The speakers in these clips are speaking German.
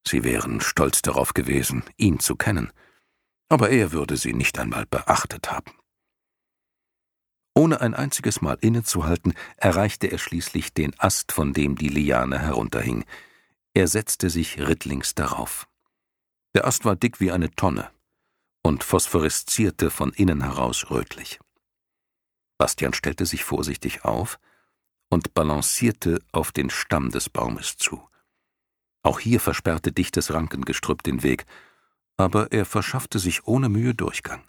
Sie wären stolz darauf gewesen, ihn zu kennen, aber er würde sie nicht einmal beachtet haben. Ohne ein einziges Mal innezuhalten, erreichte er schließlich den Ast, von dem die Liane herunterhing. Er setzte sich rittlings darauf. Der Ast war dick wie eine Tonne und phosphoreszierte von innen heraus rötlich. Bastian stellte sich vorsichtig auf und balancierte auf den Stamm des Baumes zu. Auch hier versperrte dichtes Rankengestrüpp den Weg, aber er verschaffte sich ohne Mühe Durchgang.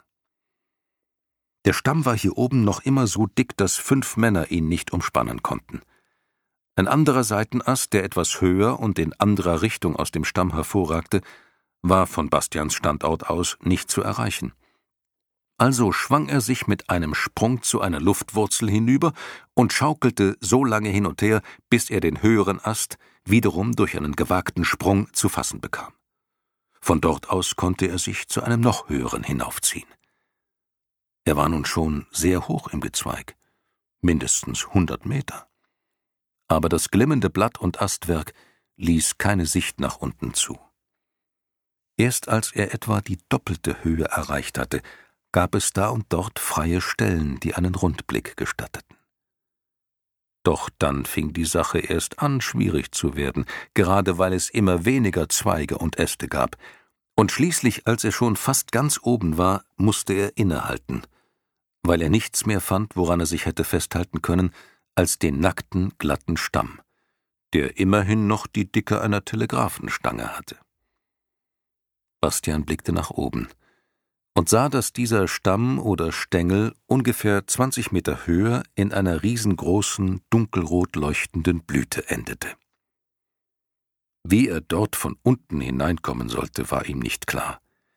Der Stamm war hier oben noch immer so dick, dass 5 Männer ihn nicht umspannen konnten. Ein anderer Seitenast, der etwas höher und in anderer Richtung aus dem Stamm hervorragte, war von Bastians Standort aus nicht zu erreichen. Also schwang er sich mit einem Sprung zu einer Luftwurzel hinüber und schaukelte so lange hin und her, bis er den höheren Ast wiederum durch einen gewagten Sprung zu fassen bekam. Von dort aus konnte er sich zu einem noch höheren hinaufziehen. Er war nun schon sehr hoch im Gezweig, mindestens 100 Meter. Aber das glimmende Blatt- und Astwerk ließ keine Sicht nach unten zu. Erst als er etwa die doppelte Höhe erreicht hatte, gab es da und dort freie Stellen, die einen Rundblick gestatteten. Doch dann fing die Sache erst an, schwierig zu werden, gerade weil es immer weniger Zweige und Äste gab, und schließlich, als er schon fast ganz oben war, musste er innehalten, weil er nichts mehr fand, woran er sich hätte festhalten können, als den nackten, glatten Stamm, der immerhin noch die Dicke einer Telegrafenstange hatte. Bastian blickte nach oben und sah, dass dieser Stamm oder Stängel ungefähr 20 Meter höher in einer riesengroßen, dunkelrot leuchtenden Blüte endete. Wie er dort von unten hineinkommen sollte, war ihm nicht klar.